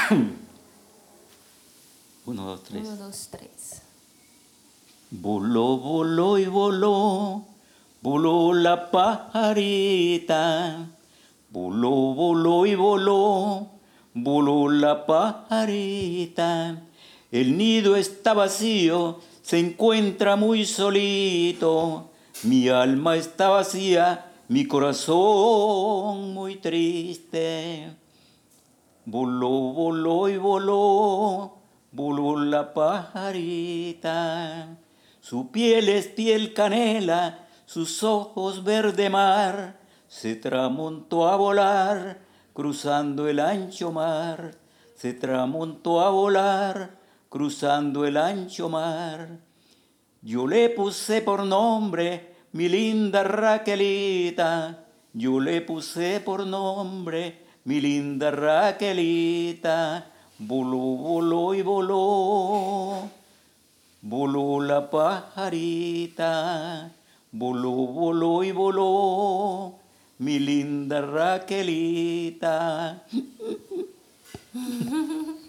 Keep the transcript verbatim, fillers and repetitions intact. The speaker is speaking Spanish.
Uno, dos, tres. Uno, dos, tres. Voló, voló y voló, voló la pajarita. Voló, voló y voló, voló la pajarita. El nido está vacío, se encuentra muy solito. Mi alma está vacía, mi corazón muy triste. Voló, voló y voló, voló la pajarita. Su piel es piel canela, sus ojos verde mar. Se tramontó a volar, cruzando el ancho mar. Se tramontó a volar, cruzando el ancho mar. Yo le puse por nombre mi linda Raquelita. Yo le puse por nombre mi linda Raquelita. Voló, voló y voló. Voló la pajarita. Voló, voló y voló. Mi linda Raquelita.